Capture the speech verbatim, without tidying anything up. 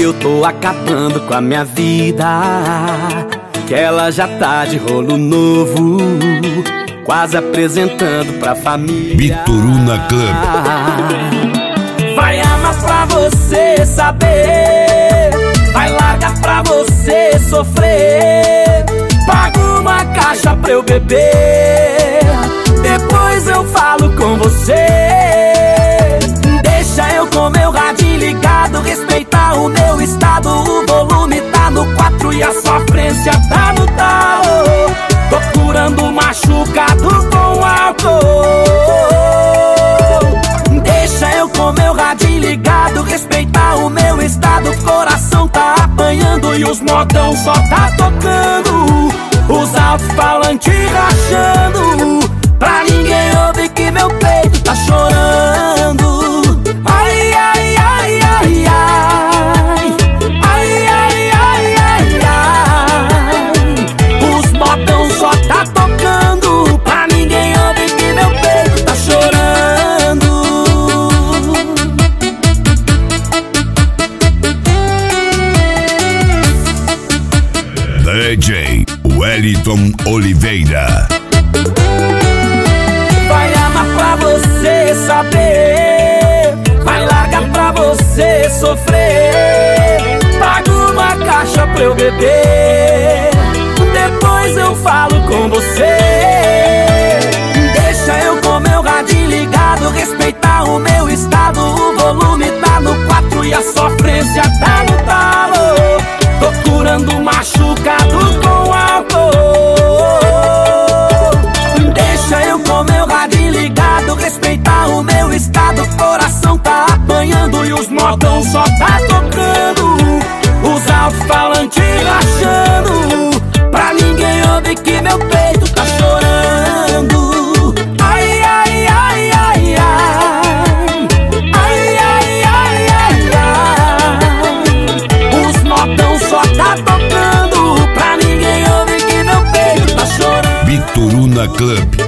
eu tô acabando com a minha vida, que ela já tá de rolo novo, quase apresentando pra família. Bituruna Club. Vai amar pra você saber, vai largar pra você sofrer. Paga uma caixa pra eu beber, depois eu falo com você. Deixa eu com meu radinho ligado, respeitar o meu estado. O volume tá no quatro e a sofrência tá no tal. Tô curando machucado com álcool. Deixa eu com meu radinho ligado, respeitar o meu estado. Coração tá apanhando e os modão só tá tocando, os alto-falantes rachando, pra ninguém ouvir que meu peito tá chorando. Ai, ai, ai, ai, ai, ai, ai, ai, ai, ai. Os modão só tá tocando, pra ninguém ouvir que meu peito tá chorando. D J Wellington Oliveira. Vai amar pra você saber, vai largar pra você sofrer. Paga uma caixa pra eu beber, depois eu falo com você. Deixa eu com meu radinho ligado, respeitar o meu estado. O volume tá no quatro e a sofrência tá no talo. Tô curando machucado com álcool. Deixa eu com meu radinho ligado, respeitar o meu estado. Coração tá apanhando e os modão só tá tocando, os alto-falantes rachando, pra ninguém ouvir que meu peito tá chorando. Ai, ai, ai, ai, ai, ai, ai, ai, ai, ai. Os modão só tá tocando, pra ninguém ouvir que meu peito tá chorando. Bituruna Club.